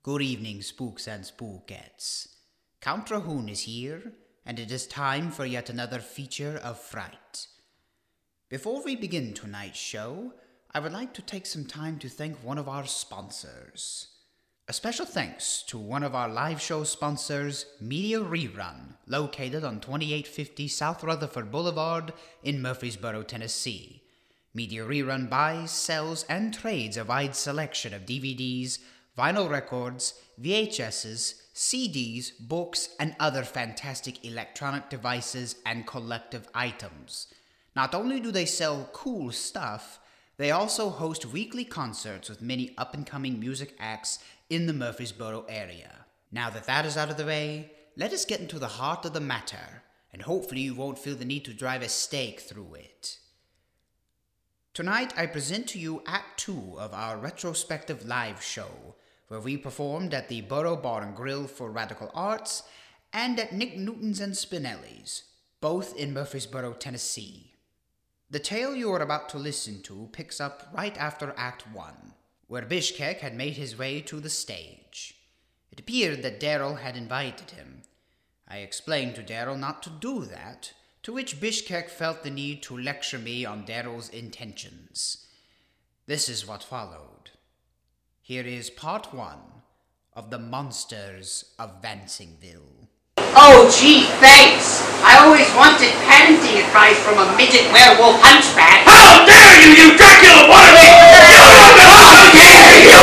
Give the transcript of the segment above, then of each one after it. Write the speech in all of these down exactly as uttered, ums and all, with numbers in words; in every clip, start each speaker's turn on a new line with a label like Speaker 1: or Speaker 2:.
Speaker 1: Good evening, spooks and spookettes. Count Rahun is here, and it is time for yet another feature of fright. Before we begin tonight's show, I would like to take some time to thank one of our sponsors. A special thanks to one of our live show sponsors, Media Rerun, located on twenty-eight fifty South Rutherford Boulevard in Murfreesboro, Tennessee. Media Rerun buys, sells, and trades a wide selection of D V Ds, vinyl records, V H Ss, C Ds, books, and other fantastic electronic devices and collective items. Not only do they sell cool stuff, they also host weekly concerts with many up-and-coming music acts in the Murfreesboro area. Now that that is out of the way, let us get into the heart of the matter, and hopefully you won't feel the need to drive a stake through it. Tonight I present to you Act two of our retrospective live show, where we performed at the Borough Bar and Grill for Radical Arts and at Nick Newton's and Spinelli's, both in Murfreesboro, Tennessee. The tale you are about to listen to picks up right after Act one, where Bishkek had made his way to the stage. It appeared that Daryl had invited him. I explained to Daryl not to do that, to which Bishkek felt the need to lecture me on Daryl's intentions. This is what followed. Here is part one of The Monsters of Vansingville.
Speaker 2: Oh, gee, thanks. I always wanted parenting advice from a midget werewolf hunchback.
Speaker 3: How dare you, you Dracula wannabe! How dare you!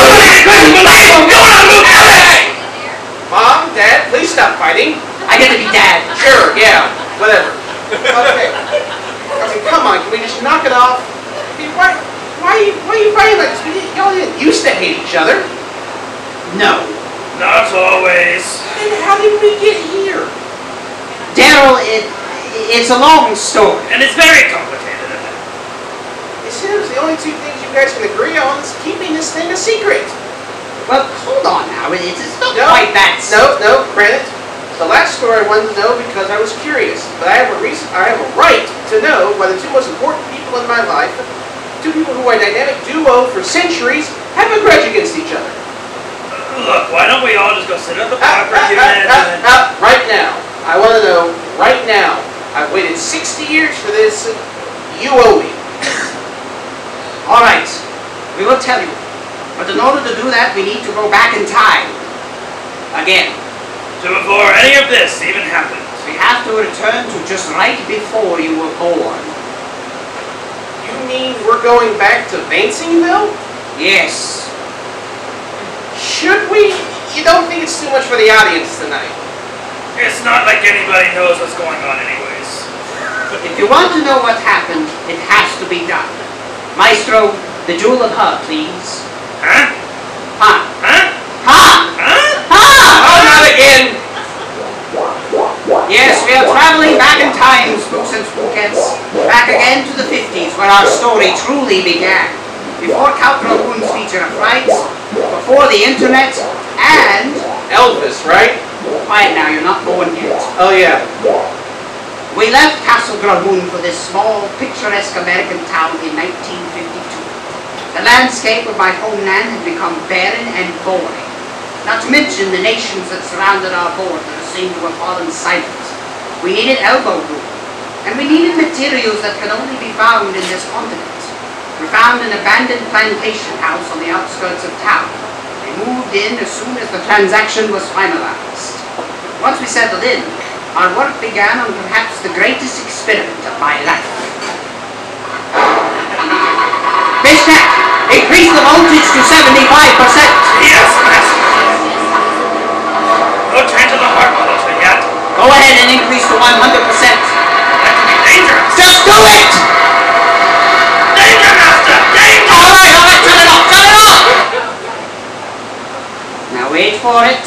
Speaker 4: Mom, Dad, please stop fighting.
Speaker 2: I get to be Dad.
Speaker 4: Sure, yeah, whatever. Okay. I mean, come on, can we just knock it off? I mean, why, why, are you, why are you fighting like this? We didn't, y'all didn't used to hate each other.
Speaker 2: No.
Speaker 3: Not always.
Speaker 4: Then how did we get here?
Speaker 2: Daryl, it, it's a long story.
Speaker 3: And it's very complicated.
Speaker 4: It seems the only two things you guys can agree on is keeping this thing a secret.
Speaker 2: Well, hold on now. It's, it's not
Speaker 4: No,
Speaker 2: quite that
Speaker 4: No, no, granted. The last story I wanted to know because I was curious, but I have a reason. I have a right to know why the two most important people in my life, two people who are a dynamic duo for centuries, have a grudge against each other.
Speaker 3: Look, why don't we all just go sit at the
Speaker 4: Ah,
Speaker 3: bar for a
Speaker 4: ah,
Speaker 3: few
Speaker 4: ah,
Speaker 3: minutes
Speaker 4: ah,
Speaker 3: and then...
Speaker 4: ah, right now. I want to know right now. I've waited sixty years for this. You owe me.
Speaker 2: All right. We will tell you. But in order to do that, we need to go back in time. Again.
Speaker 3: To before any of this even happened.
Speaker 2: We have to return to just right before you were born.
Speaker 4: You mean we're going back to Vansingville?
Speaker 2: Yes.
Speaker 4: Should we? You don't think it's too much for the audience tonight?
Speaker 3: It's not like anybody knows what's going on anyways.
Speaker 2: If you want to know what happened, it has to be done. Maestro, the Jewel of Her, please.
Speaker 3: Huh?
Speaker 2: Ha!
Speaker 3: Huh?
Speaker 2: Ha!
Speaker 3: Huh?
Speaker 2: Ha!
Speaker 4: Oh, not again!
Speaker 2: Yes, we are traveling back in time, spooks and spookettes. Back again to the fifties, where our story truly began. Before Count Rahun's feature of frights, before the internet, and...
Speaker 4: Elvis, right?
Speaker 2: Quiet now, you're not born yet.
Speaker 4: Oh, yeah.
Speaker 2: We left Castle Rahun for this small, picturesque American town in nineteen fifty-two. The landscape of my homeland had become barren and boring. Not to mention the nations that surrounded our border seemed to have fallen silent. We needed elbow room, and we needed materials that could only be found in this continent. We found an abandoned plantation house on the outskirts of town. We moved in as soon as the transaction was finalized. Once we settled in, our work began on perhaps the greatest experiment of my life. Bishkek, increase the voltage to seventy-five percent.
Speaker 3: Yes, master. No turn to the heart monitor yet.
Speaker 2: Go ahead and increase to one hundred percent.
Speaker 3: That could be dangerous.
Speaker 2: Just do it!
Speaker 3: Danger, master! Danger!
Speaker 2: All right, all right, turn it off, turn it off! Now wait for it.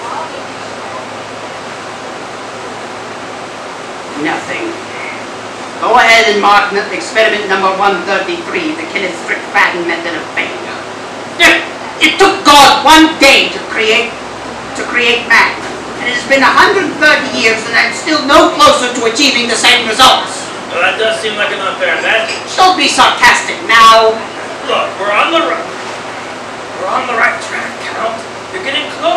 Speaker 2: Nothing. Go ahead and mark experiment number one thirty-three, the Kenneth Strickfaden method of failure. It took God one day to create to create man, and it has been one hundred thirty years and I'm still no closer to achieving the same results.
Speaker 3: Well, that does seem like an unfair advantage.
Speaker 2: Don't be sarcastic now.
Speaker 3: Look, we're on the right. We're on the right track, Count. You're getting close.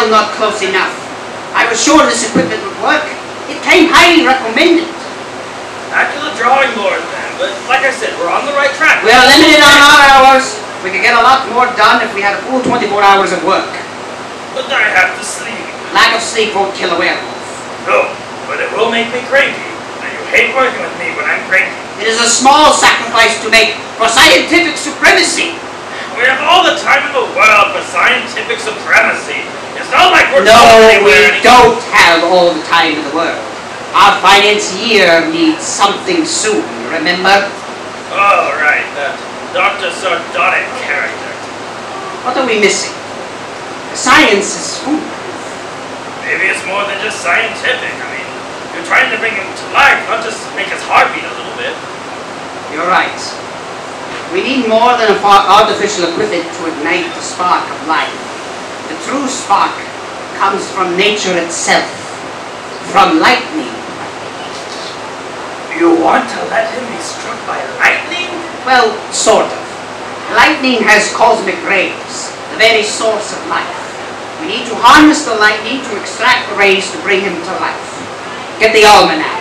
Speaker 2: still not close enough. I was sure this equipment would work. It came highly recommended.
Speaker 3: Accurate drawing board, man. But like I said, we're on the right track.
Speaker 2: We're limited on our hours. We could get a lot more done if we had a full twenty-four hours of work.
Speaker 3: But I have to sleep.
Speaker 2: Lack of sleep won't kill a werewolf.
Speaker 3: No, but it will make me cranky. And you hate working with me when I'm cranky.
Speaker 2: It is a small sacrifice to make for scientific supremacy.
Speaker 3: We have all the time in the world for scientific supremacy. It's not like we're
Speaker 2: No,
Speaker 3: going
Speaker 2: we
Speaker 3: anywhere.
Speaker 2: don't have all the time in the world. Our financier needs something soon, remember?
Speaker 3: Oh, right, that Doctor Sardonic character.
Speaker 2: What are we missing? The science is food.
Speaker 3: Maybe it's more than just scientific. I mean, you're trying to bring him to life, not just make his heart beat a little bit.
Speaker 2: You're right. We need more than a fa- artificial equipment to ignite the spark of life. The true spark comes from nature itself, from lightning.
Speaker 3: You want to let him be struck by lightning?
Speaker 2: Well, sort of. Lightning has cosmic rays, the very source of life. We need to harness the lightning to extract the rays to bring him to life. Get the almanac.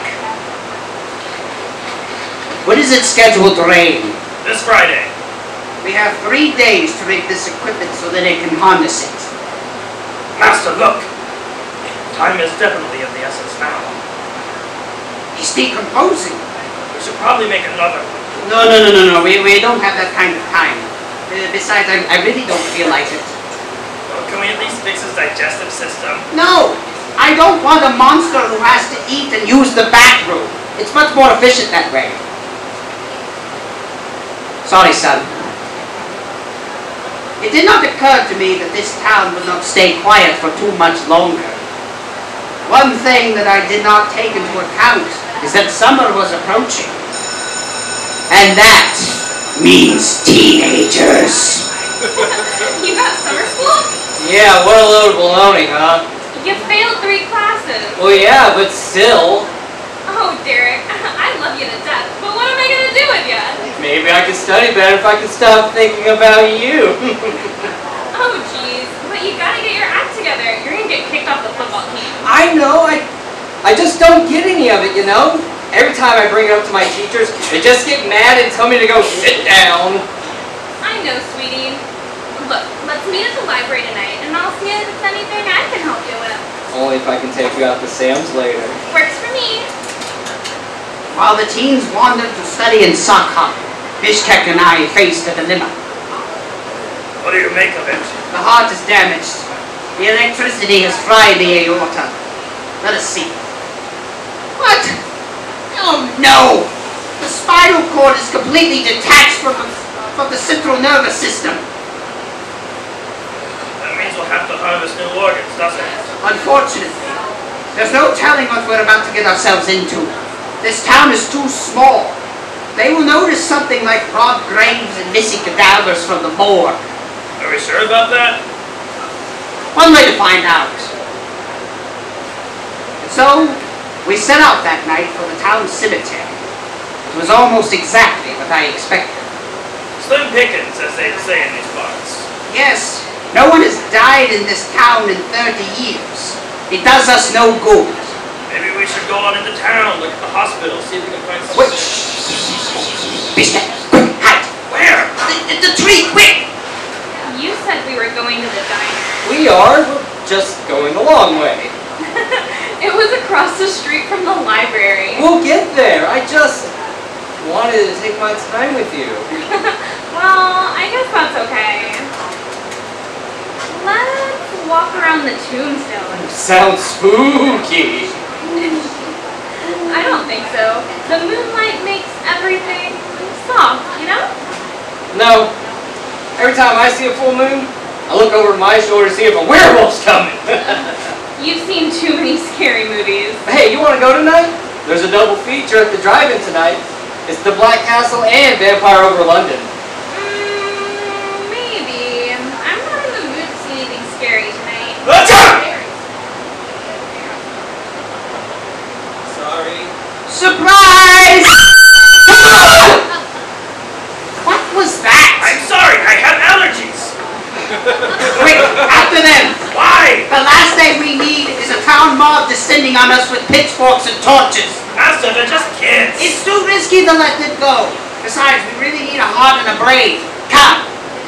Speaker 2: When is it scheduled to rain?
Speaker 3: This Friday.
Speaker 2: We have three days to make this equipment so that it can harness it.
Speaker 3: Master, look. Time is definitely of the essence now.
Speaker 2: He's decomposing.
Speaker 3: We should probably make another one.
Speaker 2: No, no, no, no, no. We, we don't have that kind of time. Uh, besides, I, I really don't feel like it.
Speaker 3: Well, can we at least fix his digestive system?
Speaker 2: No! I don't want a monster who has to eat and use the bathroom. It's much more efficient that way. Sorry, son. It did not occur to me that this town would not stay quiet for too much longer. One thing that I did not take into account is that summer was approaching. And that means teenagers.
Speaker 5: You got summer school?
Speaker 6: Yeah, what a load of baloney, huh?
Speaker 5: You failed three classes.
Speaker 6: Well, yeah, but still.
Speaker 5: Oh, Derek, I love you to death, but what am I going to do with you?
Speaker 6: Maybe I could study better if I could stop thinking about you.
Speaker 5: Oh, jeez, but you got to get your act together. You're going to get kicked off the football team.
Speaker 6: I know, I, I just don't get any of it, you know? Every time I bring it up to my teachers, they just get mad and tell me to go sit down.
Speaker 5: I know, sweetie. Look, let's meet at the library tonight, and I'll see if there's anything I can help you with.
Speaker 6: Only if I can take you out to Sam's later.
Speaker 5: Works for me.
Speaker 2: While the teens wandered to study in sock hop, Bishkek and I faced a dilemma.
Speaker 3: What do you make of it?
Speaker 2: The heart is damaged. The electricity has fried the aorta. Let us see. What? Oh no! The spinal cord is completely detached from the, from the central nervous system.
Speaker 3: That means we'll have to harvest new organs, doesn't it?
Speaker 2: Unfortunately, there's no telling what we're about to get ourselves into. This town is too small. They will notice something like robbed graves and missing cadavers from the morgue.
Speaker 3: Are we sure about that?
Speaker 2: One way to find out. And so, we set out that night for the town cemetery. It was almost exactly what I expected.
Speaker 3: Slim pickings, as they say in these parts.
Speaker 2: Yes, no one has died in this town in thirty years. It does us no good.
Speaker 3: Maybe we should go on into town, look at the hospital, see if we can find some...
Speaker 2: Wait! Bishkek, quick, hide!
Speaker 3: Where?
Speaker 2: The, the tree, quick!
Speaker 5: You said we were going to the diner.
Speaker 6: We are, we're just going the long way.
Speaker 5: It was across the street from the library.
Speaker 6: We'll get there. I just wanted to take my time with you.
Speaker 5: Well, I guess that's okay. Let's walk around the tombstone.
Speaker 6: Sounds spooky.
Speaker 5: I don't think so. The moonlight makes everything soft, you know?
Speaker 6: No. Every time I see a full moon, I look over my shoulder to see if a werewolf's coming.
Speaker 5: You've seen too many scary movies.
Speaker 6: Hey, you want to go tonight? There's a double feature at the drive-in tonight. It's The Black Castle and Vampire Over London.
Speaker 5: Mm, maybe. I'm not in the mood to see anything scary tonight.
Speaker 3: Let's go!
Speaker 6: Sorry.
Speaker 2: Surprise! What was that?
Speaker 3: I'm sorry, I have allergies.
Speaker 2: Quick, after them!
Speaker 3: Why?
Speaker 2: The last pitchforks and torches.
Speaker 3: Master, they're just kids.
Speaker 2: It's too risky to let it go. Besides, we really need a heart and a brain. Come.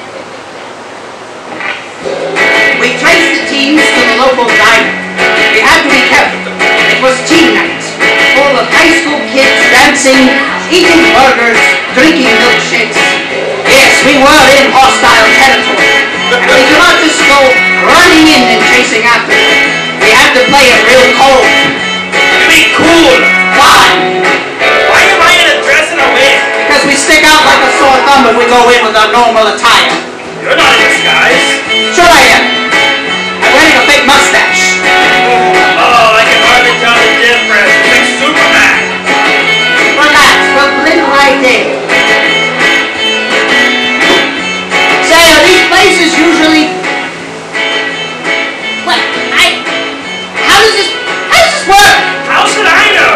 Speaker 2: We traced the teams to the local diner. We had to be careful. It was teen night, full of high school kids dancing, eating burgers, drinking milkshakes. Yes, we were in hostile territory, and we could not just go running in and chasing after them. We had to play it real cold.
Speaker 3: Be cool.
Speaker 2: Why?
Speaker 3: Why am I in a dress and a wig?
Speaker 2: Because we stick out like a sore thumb if we go in with our normal attire.
Speaker 3: You're not in disguise.
Speaker 2: Sure I am. I'm wearing a big mustache.
Speaker 3: Oh, I can hardly tell the difference. It's like Superman.
Speaker 2: Relax, we'll blend right in. Say, are these places usually... What? I... How does this... How does this work?
Speaker 3: How should I know?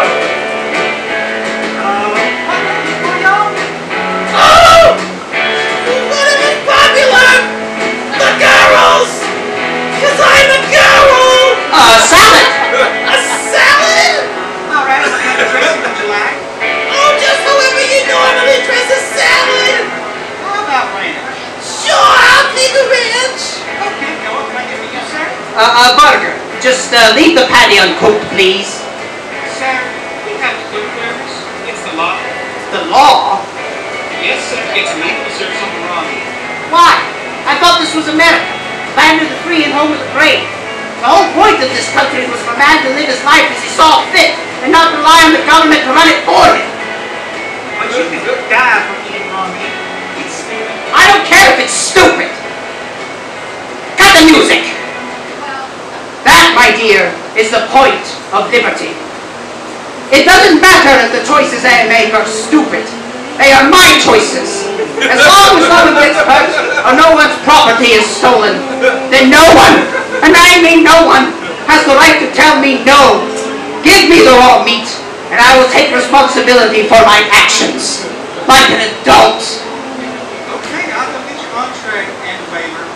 Speaker 3: Oh! What if it's popular? The girls! Because I'm a girl!
Speaker 2: Uh, salad.
Speaker 3: A salad?
Speaker 2: All right, what kind of dressing would you like?
Speaker 3: Oh, just however you normally dress a salad.
Speaker 2: How about ranch?
Speaker 3: Sure, I'll take a ranch.
Speaker 2: Okay, now what can I get for you, sir? Uh, a burger. Just uh, leave the patty uncooked, please.
Speaker 7: Sir, we have to cook burgers. It's the law.
Speaker 2: The law?
Speaker 7: Yes, sir. It's illegal to serve something wrong.
Speaker 2: Why? I thought this was America. Land of the free and home of the brave. The whole point of this country was for man to live his life as he saw fit and not rely on the government to run it for him.
Speaker 7: But you could die from eating raw meat. It's stupid.
Speaker 2: I don't care if it's stupid. Cut the music. That, my dear, is the point of liberty. It doesn't matter if the choices I make are stupid. They are my choices. As long as no one gets hurt or no one's property is stolen, then no one, and I mean no one, has the right to tell me no. Give me the raw meat, and I will take responsibility for my actions, like an adult.
Speaker 7: Okay, I'll go get your entree and waiver.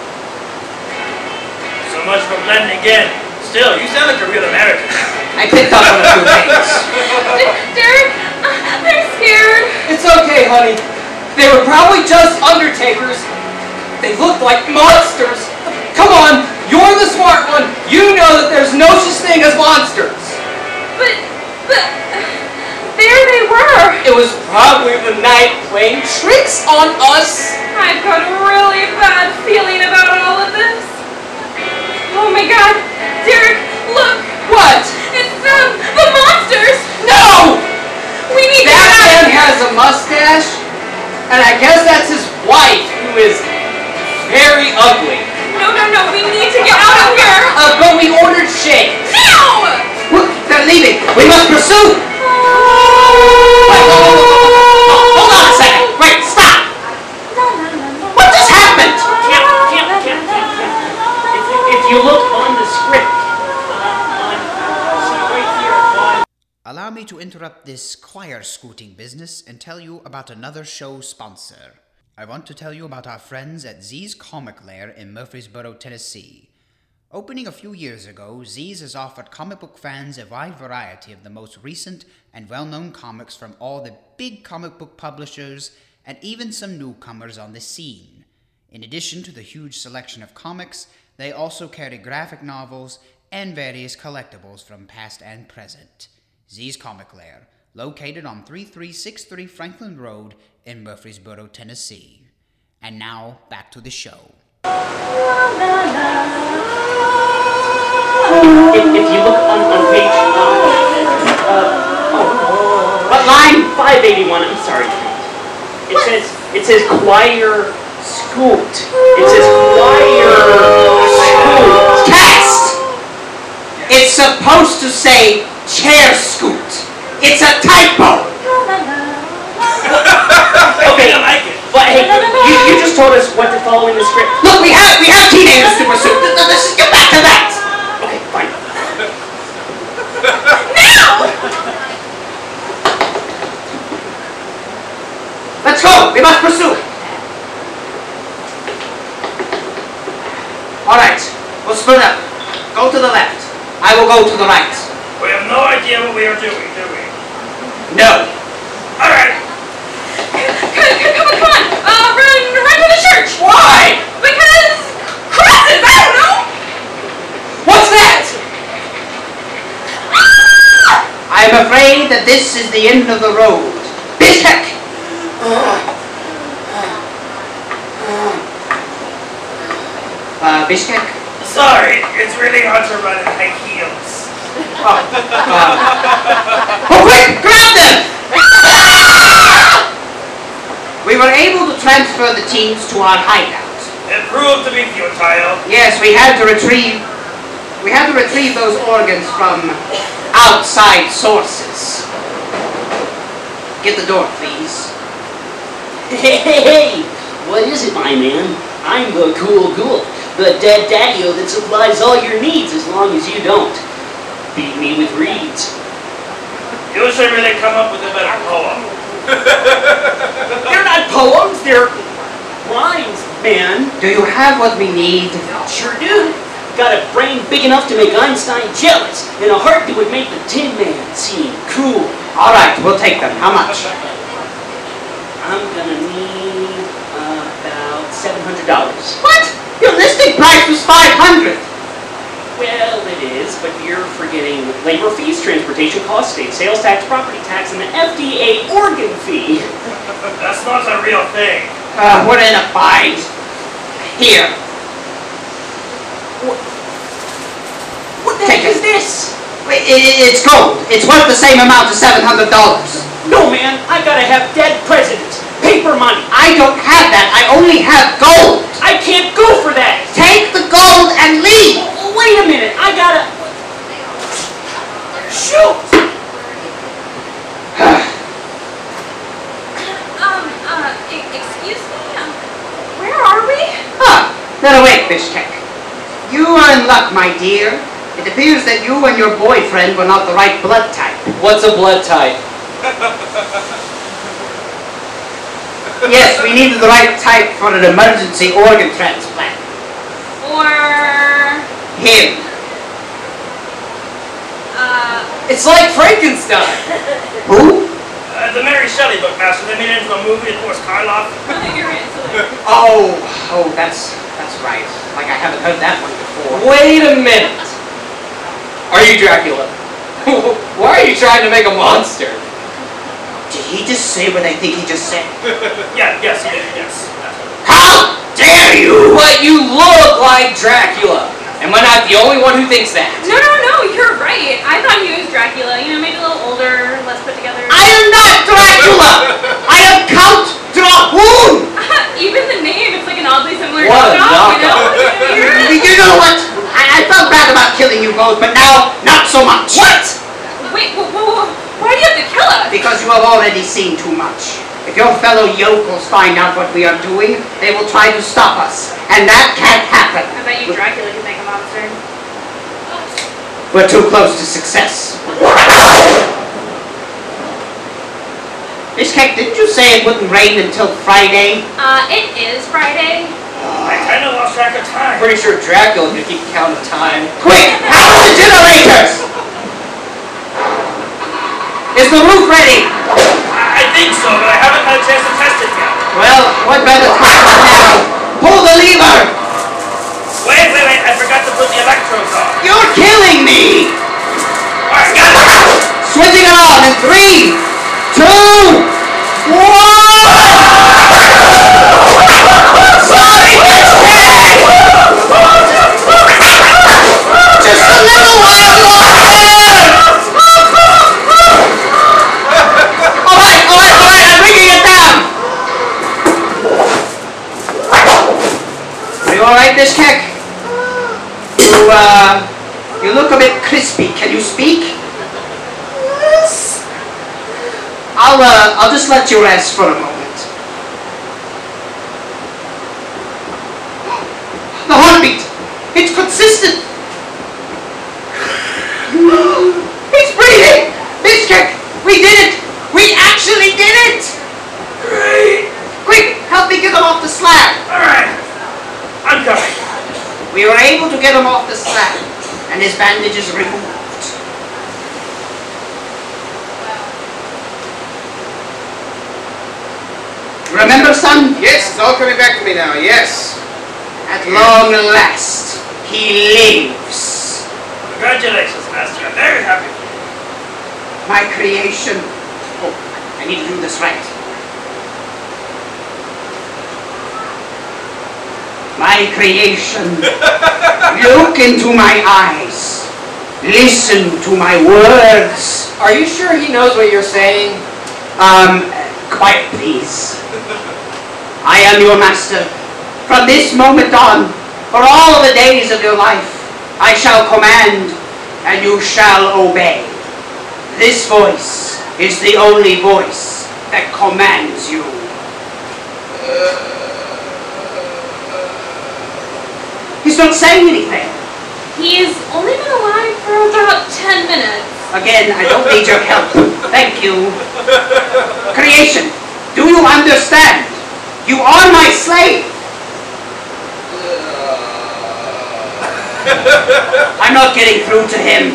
Speaker 3: So much for blending in. Still, you sound like a real American.
Speaker 2: I picked up on a few things.
Speaker 5: Derek, I'm scared.
Speaker 6: It's okay, honey. They were probably just undertakers. They looked like monsters. Come on, you're the smart one. You know that there's no such thing as monsters.
Speaker 5: But, but, there they were.
Speaker 6: It was probably the night playing tricks on us.
Speaker 5: I've got a really bad feeling about all of this. Oh my God, Derek, look.
Speaker 6: What?
Speaker 5: It's them, the monsters.
Speaker 6: No!
Speaker 5: We need to
Speaker 6: That
Speaker 5: get out
Speaker 6: man
Speaker 5: of here.
Speaker 6: has a mustache, and I guess that's his wife, who is very ugly.
Speaker 5: No, no, no, we need to get out of here.
Speaker 6: Uh, but we ordered shakes.
Speaker 5: Now!
Speaker 2: Look, they're leaving. We must pursue. Wait,
Speaker 5: Oh.
Speaker 2: hold on a second. Wait, stop. What just happened?
Speaker 8: Can't, can't, can't, can't, can't. If you, if you look on the script, uh, on, see right here, on...
Speaker 1: Allow me to interrupt this choir scooting business and tell you about another show sponsor. I want to tell you about our friends at Z's Comic Lair in Murfreesboro, Tennessee. Opening a few years ago, Z's has offered comic book fans a wide variety of the most recent and well-known comics from all the big comic book publishers and even some newcomers on the scene. In addition to the huge selection of comics, they also carry graphic novels and various collectibles from past and present. Z's Comic Lair, located on thirty-three sixty-three Franklin Road in Murfreesboro, Tennessee. And now, back to the show.
Speaker 8: If, if you look on, on page, uh, uh, oh,
Speaker 2: What line?
Speaker 8: five eighty-one, I'm sorry. It says, it says choir scoot. It says choir scoot.
Speaker 2: Text! It's supposed to say chair scoot. It's a typo.
Speaker 8: Okay,
Speaker 3: I like it.
Speaker 8: but hey, you, you just told us what to follow in the script.
Speaker 2: Look, we have we have teenagers to pursue. Let's get back to that.
Speaker 8: Okay, fine.
Speaker 2: Let's go. We must pursue. All right. We'll split up. Go to the left. I will go to the right.
Speaker 3: We have no idea idea what we are doing, do we?
Speaker 2: No.
Speaker 3: All right.
Speaker 5: Come, come on, come on. Uh, run, run to the church.
Speaker 6: Why?
Speaker 5: Because crosses. I don't know.
Speaker 6: What's that?
Speaker 2: I am afraid that this is the end of the road. Bishkek! Uh, Bishkek?
Speaker 3: Sorry, it's really hard to run in high heels.
Speaker 2: Oh, uh, oh quick! Grab them! We were able to transfer the teams to our hideout.
Speaker 3: It proved to be futile.
Speaker 2: Yes, we had to retrieve... We had to retrieve those organs from outside sources. Get the door, please.
Speaker 8: Hey, hey, hey! What is it, my man? I'm the cool ghoul, the dead daddy-o that supplies all your needs as long as you don't beat me with reeds.
Speaker 3: You should really come up with a better poem.
Speaker 8: They're not poems, they're rhymes, man.
Speaker 2: Do you have what we need?
Speaker 8: Sure do. Got a brain big enough to make Einstein jealous, and a heart that would make the Tin Man seem cool.
Speaker 2: All right, we'll take them. How much?
Speaker 8: I'm gonna need uh, about seven hundred dollars.
Speaker 2: What? Your listing price was five hundred.
Speaker 8: Well, it is, but you're forgetting labor fees, transportation costs, state sales tax, property tax, and the F D A organ fee.
Speaker 3: That's not a real thing.
Speaker 2: Uh, we're in a bind. Here.
Speaker 8: What, what the
Speaker 2: Take
Speaker 8: heck
Speaker 2: it.
Speaker 8: is this?
Speaker 2: It, it, it's gold. It's worth the same amount as seven hundred dollars.
Speaker 8: No, man, I gotta have dead presidents. Paper money.
Speaker 2: I don't have that. I only have gold.
Speaker 8: I can't go for that.
Speaker 2: Take the gold and leave.
Speaker 8: Oh, wait a minute, I gotta... Shoot!
Speaker 5: Um, uh, e- excuse me? Um, where are we?
Speaker 2: Ah, they're awake, Bishkek. You are in luck, my dear. It appears that you and your boyfriend were not the right blood type.
Speaker 6: What's a blood type?
Speaker 2: Yes, we needed the right type for an emergency organ transplant.
Speaker 5: Or,
Speaker 2: Him.
Speaker 5: uh,
Speaker 6: It's like Frankenstein.
Speaker 2: Who?
Speaker 3: Uh, the Mary Shelley book, Master. They made it into a movie with Boris Karloff.
Speaker 5: you're ancillary.
Speaker 2: Oh, oh, that's that's right. Like I haven't heard that one before.
Speaker 6: Wait a minute. Are you Dracula? Why are you trying to make a monster?
Speaker 2: Did he just say what I think he just said?
Speaker 3: Yeah, yes, he did, yes.
Speaker 2: How dare you!
Speaker 6: But you look like Dracula. Am I not the only one who thinks that?
Speaker 5: No, no, no, you're right. I thought he was Dracula. You know, maybe a little older, less put together.
Speaker 2: I am not Dracula! I am Count Drahoon!
Speaker 5: Even the name, it's like an oddly similar
Speaker 6: What a
Speaker 5: knockoff, you know?
Speaker 6: knockoff.
Speaker 5: You're-
Speaker 2: You know what? I, I felt bad about killing you both, but now, not so much.
Speaker 6: What?
Speaker 5: Wait, whoa, whoa, whoa. Why do you have to kill us?
Speaker 2: Because you have already seen too much. If your fellow yokels find out what we are doing, they will try to stop us. And that can't happen.
Speaker 5: I bet you Dracula can make a monster.
Speaker 2: We're too close to success. Bishkek, didn't you say it wouldn't rain until Friday?
Speaker 5: Uh, it is Friday.
Speaker 3: I kind of lost track of time.
Speaker 6: Pretty sure Dracula can keep count of time.
Speaker 2: Quick! Out of the generators! Is the roof ready?
Speaker 3: I, I think so, but I haven't had a chance to test it yet.
Speaker 2: Well, what better time than now? Pull the lever!
Speaker 3: Wait, wait, wait, I forgot to put the electrodes on.
Speaker 2: You're killing me!
Speaker 3: Alright, got it!
Speaker 2: Switching it on in three, two, one! Sorry, Bishkek! Just a little while longer! Alright, alright, alright, I'm bringing it down! Are you alright, Bishkek? You, uh, you look a bit crispy. Can you speak? Yes. I'll, uh, I'll just let you rest for a moment. The heartbeat! It's consistent! He's breathing! Bishkek! We did it! We actually did it!
Speaker 3: Great!
Speaker 2: Quick, help me get him off the slab!
Speaker 3: Alright, I'm coming.
Speaker 2: We were able to get him off the slab, and his bandages removed. Remember, son?
Speaker 4: Yes, it's all coming back to me now, yes.
Speaker 2: At long last, he lives.
Speaker 3: Congratulations, Master. I'm very happy for you.
Speaker 2: My creation. Oh, I need to do this right. My creation. Look into my eyes. Listen to my words.
Speaker 6: Are you sure he knows what you're saying?
Speaker 2: Um, quiet, please. I am your master. From this moment on, for all the days of your life, I shall command, and you shall obey. This voice is the only voice that commands you. He's not saying anything.
Speaker 5: He's only been alive for about ten minutes.
Speaker 2: Again, I don't need your help. Thank you. Creation, do you understand? You are my slave. I'm not getting through to him.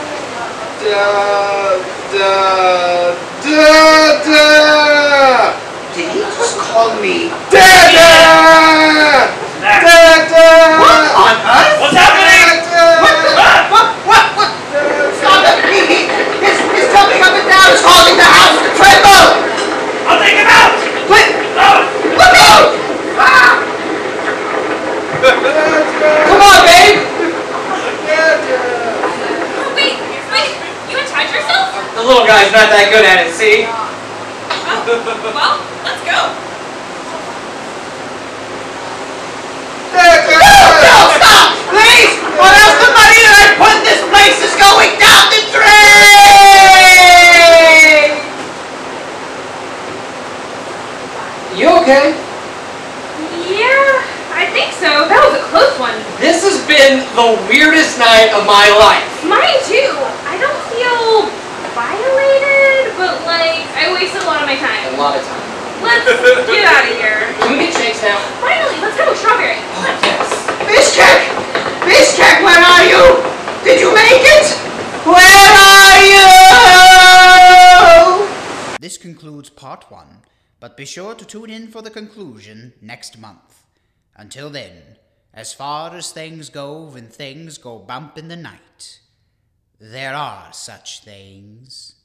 Speaker 4: Da, da, da, da.
Speaker 2: Did he just call me?
Speaker 4: Da, da, da, da.
Speaker 2: What on earth?
Speaker 3: What's happening?
Speaker 2: What? The, what? What? What? Stop it! He, he, he's, he's jumping up and down. He's causing the house to tremble.
Speaker 3: I'll take him out!
Speaker 2: Quick!
Speaker 3: No!
Speaker 2: Look out! Ah!
Speaker 6: Come on, babe!
Speaker 5: Wait, wait, you untied yourself?
Speaker 6: The little guy's not that good at it, see?
Speaker 5: Oh, well, let's go.
Speaker 2: No, stop! Please! Or else the money that I put in this place is going down the drain!
Speaker 6: You okay?
Speaker 5: Yeah, I think so. That was a close one.
Speaker 6: This has been the weirdest night of my life.
Speaker 5: Mine too. I don't feel violated, but like, I wasted a lot of my
Speaker 6: A
Speaker 5: time.
Speaker 6: lot of time.
Speaker 5: Let's get out of here.
Speaker 6: Can we get shakes now?
Speaker 5: Finally, let's go, Strawberry.
Speaker 6: Oh, yes.
Speaker 2: Bishkek! Bishkek, where are you? Did you make it? Where are you?
Speaker 1: This concludes part one, but be sure to tune in for the conclusion next month. Until then, as far as things go when things go bump in the night, there are such things.